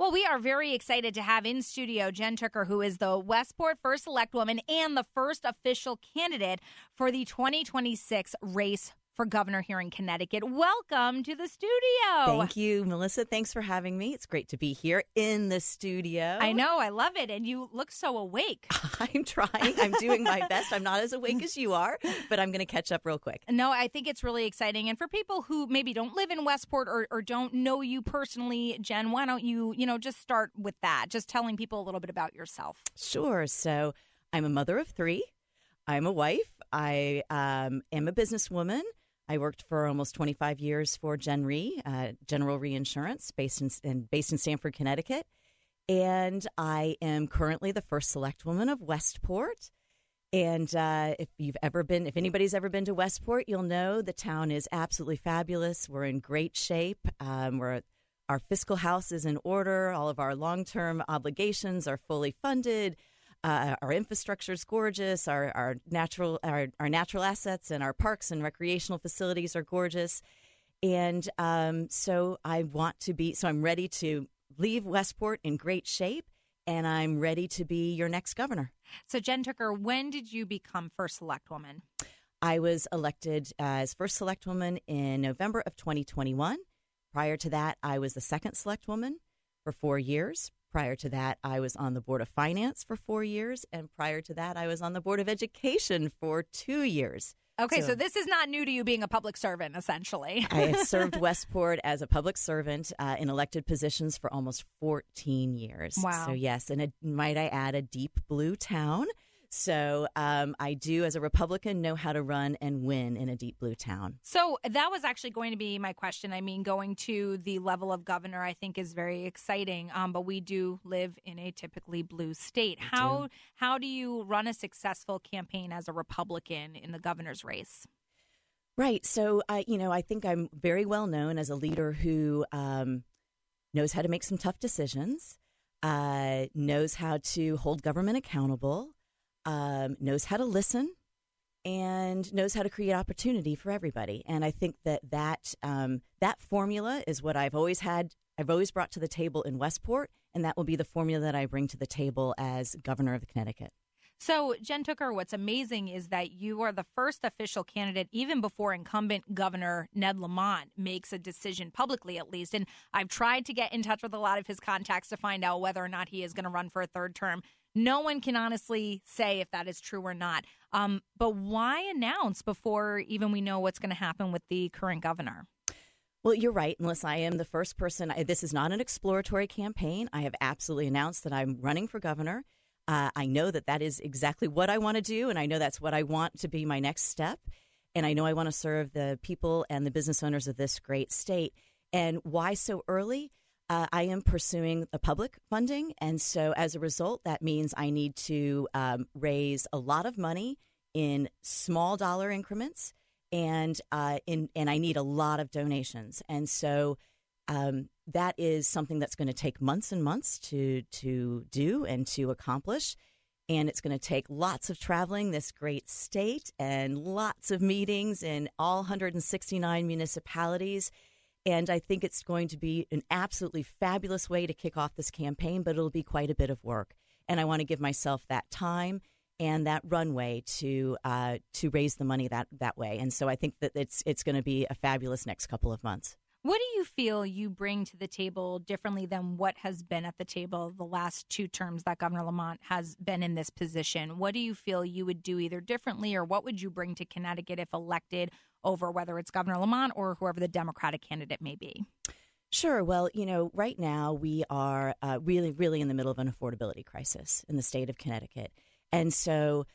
Well, we are very excited to have in studio Jen Tooker, who is the Westport First Select Woman and the first official candidate for the 2026 race for governor here in Connecticut. Welcome to the studio. Thank you, Melissa. Thanks for having me. It's great to be here in the studio. I know. I love it. And you look so awake. I'm trying. I'm doing my best. I'm not as awake as you are, but I'm going to catch up real quick. No, I think it's really exciting. And for people who maybe don't live in Westport or don't know you personally, Jen, why don't you, just start with that, just telling people a little bit about yourself. Sure. So I'm a mother of three. I'm a wife. I am a businesswoman. I worked for almost 25 years for Gen Re, General Reinsurance, based in Stamford, Connecticut. And I am currently the first select woman of Westport. And if anybody's ever been to Westport, you'll know the town is absolutely fabulous. We're in great shape. Our fiscal house is in order. All of our long-term obligations are fully funded. Our infrastructure is gorgeous. Our natural assets and our parks and recreational facilities are gorgeous. And so I'm ready to leave Westport in great shape, and I'm ready to be your next governor. So Jen Tooker, when did you become first select woman? I was elected as first select woman in November of 2021. Prior to that, I was the second select woman for 4 years. Prior to that, I was on the Board of Finance for 4 years. And prior to that, I was on the Board of Education for 2 years. Okay, so this is not new to you being a public servant, essentially. I have served Westport as a public servant in elected positions for almost 14 years. Wow. So, yes, and might I add, a deep blue town. So I do, as a Republican, know how to run and win in a deep blue town. So that was actually going to be my question. I mean, going to the level of governor, I think, is very exciting. But we do live in a typically blue state. How do you run a successful campaign as a Republican in the governor's race? Right. So, I think I'm very well known as a leader who knows how to make some tough decisions, knows how to hold government accountable, knows how to listen, and knows how to create opportunity for everybody. And I think that formula is what I've always brought to the table in Westport, and that will be the formula that I bring to the table as governor of Connecticut. So, Jen Tooker, what's amazing is that you are the first official candidate, even before incumbent Governor Ned Lamont makes a decision, publicly at least. And I've tried to get in touch with a lot of his contacts to find out whether or not he is going to run for a third term. No one can honestly say if that is true or not. But why announce before even we know what's going to happen with the current governor? Well, you're right, Melissa. I am the first person. This is not an exploratory campaign. I have absolutely announced that I'm running for governor. I know that is exactly what I want to do, and I know that's what I want to be my next step. And I know I want to serve the people and the business owners of this great state. And why so early? I am pursuing the public funding, and so as a result, that means I need to raise a lot of money in small dollar increments, and I need a lot of donations. And so that is something that's going to take months and months to do and to accomplish. And it's going to take lots of traveling this great state and lots of meetings in all 169 municipalities. And I think it's going to be an absolutely fabulous way to kick off this campaign, but it'll be quite a bit of work. And I want to give myself that time and that runway to raise the money that way. And so I think that it's going to be a fabulous next couple of months. What do you feel you bring to the table differently than what has been at the table the last 2 terms that Governor Lamont has been in this position? What do you feel you would do either differently, or what would you bring to Connecticut if elected over whether it's Governor Lamont or whoever the Democratic candidate may be? Sure. Well, right now we are really, really in the middle of an affordability crisis in the state of Connecticut. And so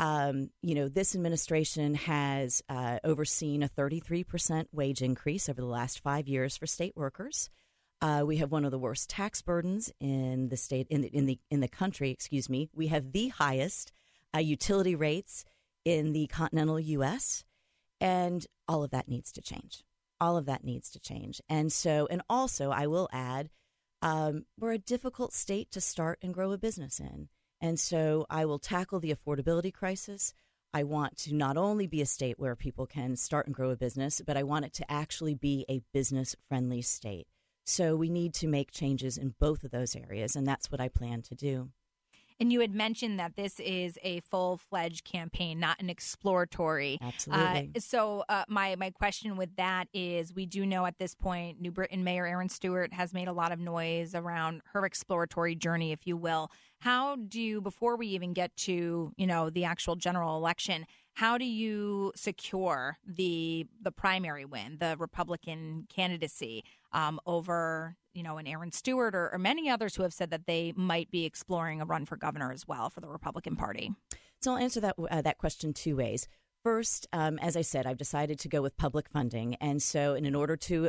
this administration has overseen a 33% wage increase over the last 5 years for state workers. We have one of the worst tax burdens in the state, in the country. Excuse me. We have the highest utility rates in the continental U.S., and all of that needs to change. All of that needs to change. And also, I will add, we're a difficult state to start and grow a business in. And so I will tackle the affordability crisis. I want to not only be a state where people can start and grow a business, but I want it to actually be a business-friendly state. So we need to make changes in both of those areas, and that's what I plan to do. And you had mentioned that this is a full-fledged campaign, not an exploratory. Absolutely. So my question with that is, we do know at this point, New Britain Mayor Erin Stewart has made a lot of noise around her exploratory journey, if you will. How do you, before we even get to, the actual general election, how do you secure the primary win, the Republican candidacy over, an Erin Stewart or many others who have said that they might be exploring a run for governor as well for the Republican Party? So I'll answer that question two ways. First, as I said, I've decided to go with public funding, and so in order to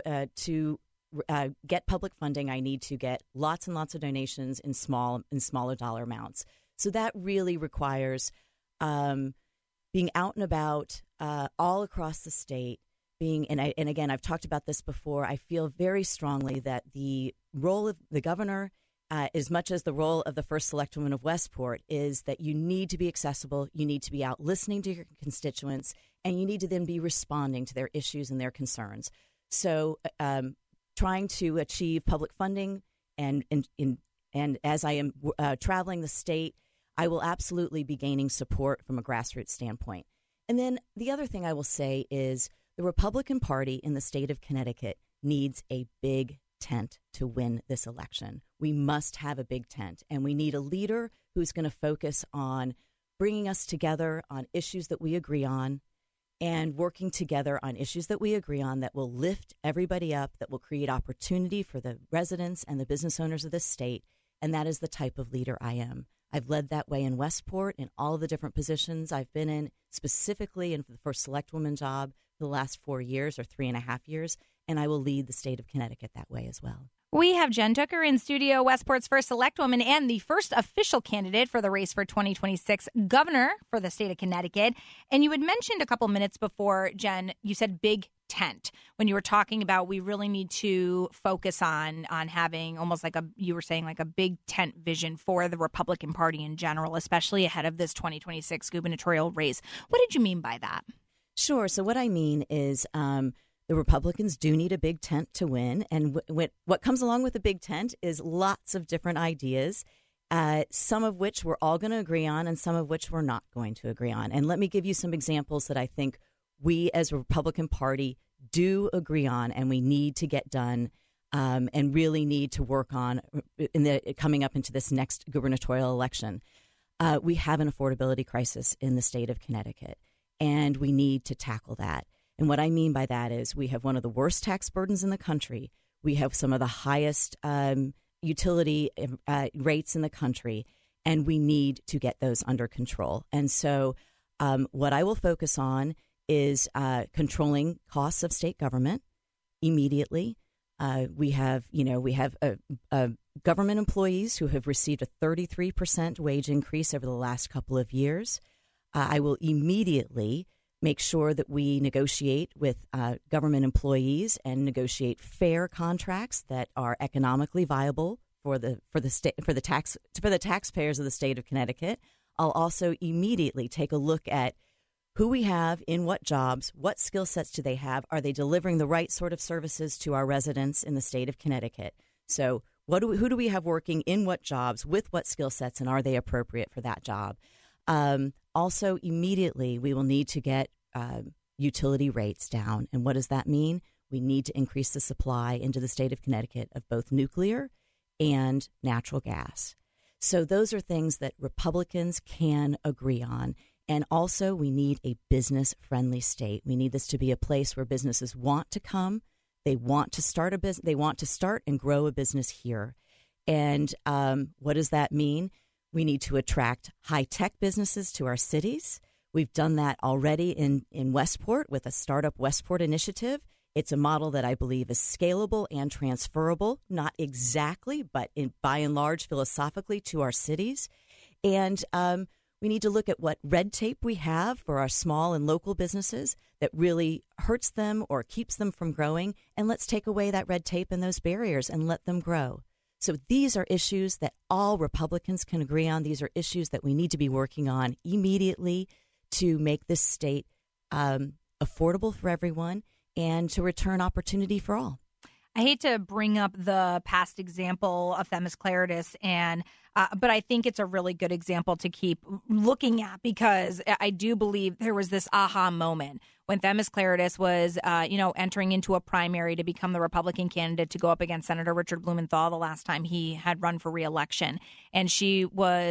get public funding, I need to get lots and lots of donations in smaller dollar amounts. So that really requires being out and about all across the state. And again, I've talked about this before. I feel very strongly that the role of the governor, as much as the role of the first selectwoman of Westport, is that you need to be accessible. You need to be out listening to your constituents, and you need to then be responding to their issues and their concerns. So, trying to achieve public funding, and as I am traveling the state, I will absolutely be gaining support from a grassroots standpoint. And then the other thing I will say is the Republican Party in the state of Connecticut needs a big tent to win this election. We must have a big tent, and we need a leader who's going to focus on bringing us together on issues that we agree on and working together on issues that we agree on that will lift everybody up, that will create opportunity for the residents and the business owners of this state. And that is the type of leader I am. I've led that way in Westport in all the different positions I've been in, specifically in the first selectwoman job for the last 4 years or 3.5 years, and I will lead the state of Connecticut that way as well. We have Jen Tooker in studio, Westport's first selectwoman and the first official candidate for the race for 2026 governor for the state of Connecticut. And you had mentioned a couple minutes before, Jen, you said big tent when you were talking about we really need to focus on having almost like you were saying like a big tent vision for the Republican Party in general, especially ahead of this 2026 gubernatorial race. What did you mean by that? Sure. So what I mean is the Republicans do need a big tent to win. And what comes along with a big tent is lots of different ideas, some of which we're all going to agree on and some of which we're not going to agree on. And let me give you some examples that I think we as a Republican Party do agree on and we need to get done and really need to work on coming up into this next gubernatorial election. We have an affordability crisis in the state of Connecticut, and we need to tackle that. And what I mean by that is we have one of the worst tax burdens in the country. We have some of the highest utility rates in the country, and we need to get those under control. And so what I will focus on is controlling costs of state government immediately. We have government employees who have received a 33% wage increase over the last couple of years. I will immediately make sure that we negotiate with government employees and negotiate fair contracts that are economically viable for the taxpayers of the state of Connecticut. I'll also immediately take a look at who we have in what jobs, what skill sets do they have, are they delivering the right sort of services to our residents in the state of Connecticut? So who do we have working in what jobs with what skill sets, and are they appropriate for that job? Also, immediately, we will need to get utility rates down. And what does that mean? We need to increase the supply into the state of Connecticut of both nuclear and natural gas. So those are things that Republicans can agree on. And also, we need a business-friendly state. We need this to be a place where businesses want to come. They want to start a business. They want to start and grow a business here. And what does that mean? We need to attract high-tech businesses to our cities. We've done that already in Westport with a Startup Westport initiative. It's a model that I believe is scalable and transferable, not exactly, but by and large, philosophically, to our cities. And we need to look at what red tape we have for our small and local businesses that really hurts them or keeps them from growing. And let's take away that red tape and those barriers and let them grow. So these are issues that all Republicans can agree on. These are issues that we need to be working on immediately to make this state affordable for everyone and to return opportunity for all. I hate to bring up the past example of Themis Claridis, but I think it's a really good example to keep looking at, because I do believe there was this aha moment when Themis Claridis was, entering into a primary to become the Republican candidate to go up against Senator Richard Blumenthal the last time he had run for re-election. And she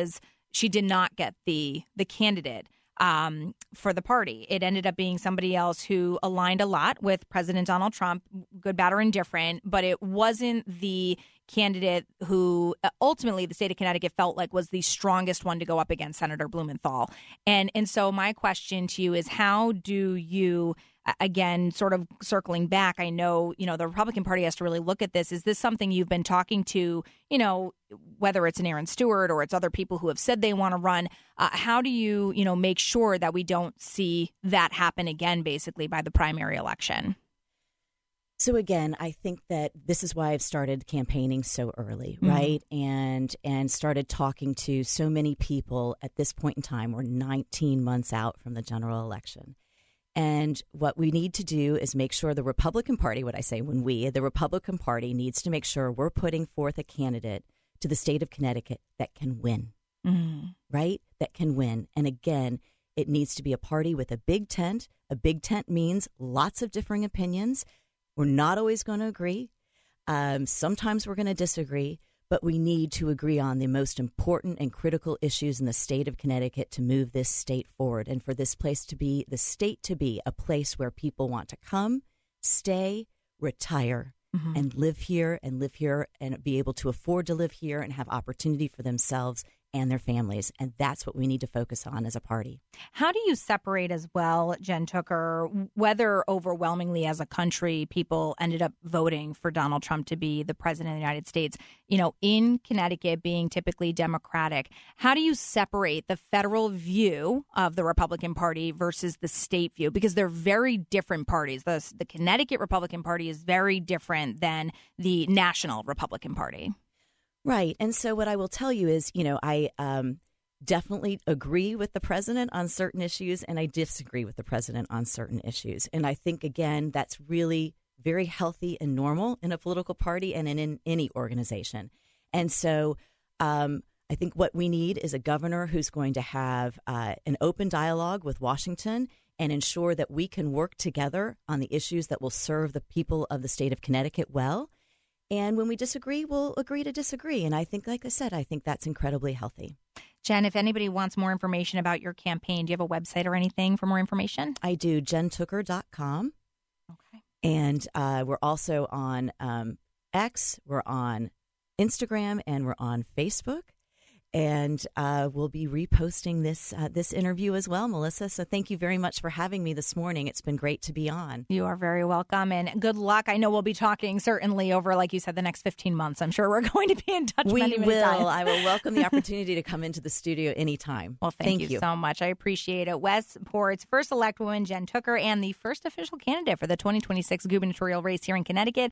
did not get the candidate for the party. It ended up being somebody else who aligned a lot with President Donald Trump, good, bad, or indifferent, but it wasn't the candidate who ultimately the state of Connecticut felt like was the strongest one to go up against Senator Blumenthal. And so my question to you is, how do you, again, sort of circling back, I know, the Republican Party has to really look at this. Is this something you've been talking to, whether it's an Aaron Stewart or it's other people who have said they want to run? How do you, make sure that we don't see that happen again, basically, by the primary election? So again, I think that this is why I've started campaigning so early, right? And started talking to so many people at this point in time. We're 19 months out from the general election. And what we need to do is make sure the Republican Party, the Republican Party needs to make sure we're putting forth a candidate to the state of Connecticut that can win, right? That can win. And again, it needs to be a party with a big tent. A big tent means lots of differing opinions. We're not always going to agree. Sometimes we're going to disagree, but we need to agree on the most important and critical issues in the state of Connecticut to move this state forward, and for this place to be, the state to be, a place where people want to come, stay, retire, and live here and be able to afford to live here and have opportunity for themselves and their families. And that's what we need to focus on as a party. How do you separate as well, Jen Tooker, whether overwhelmingly as a country people ended up voting for Donald Trump to be the president of the United States, in Connecticut being typically Democratic? How do you separate the federal view of the Republican Party versus the state view? Because they're very different parties. The Connecticut Republican Party is very different than the national Republican Party. Right. And so what I will tell you is, I definitely agree with the president on certain issues, and I disagree with the president on certain issues. And I think, again, that's really very healthy and normal in a political party and in any organization. And so I think what we need is a governor who's going to have an open dialogue with Washington and ensure that we can work together on the issues that will serve the people of the state of Connecticut well. And when we disagree, we'll agree to disagree. And I think, like I said, I think that's incredibly healthy. Jen, if anybody wants more information about your campaign, do you have a website or anything for more information? I do, jentooker.com. Okay. And we're also on X, we're on Instagram, and we're on Facebook. And we'll be reposting this interview as well, Melissa. So thank you very much for having me this morning. It's been great to be on. You are very welcome, and good luck. I know we'll be talking certainly over, like you said, the next 15 months. I'm sure we're going to be in touch many times. I will welcome the opportunity to come into the studio anytime. Well, thank you so much. I appreciate it. Westport's first elect woman, Jen Tooker, and the first official candidate for the 2026 gubernatorial race here in Connecticut.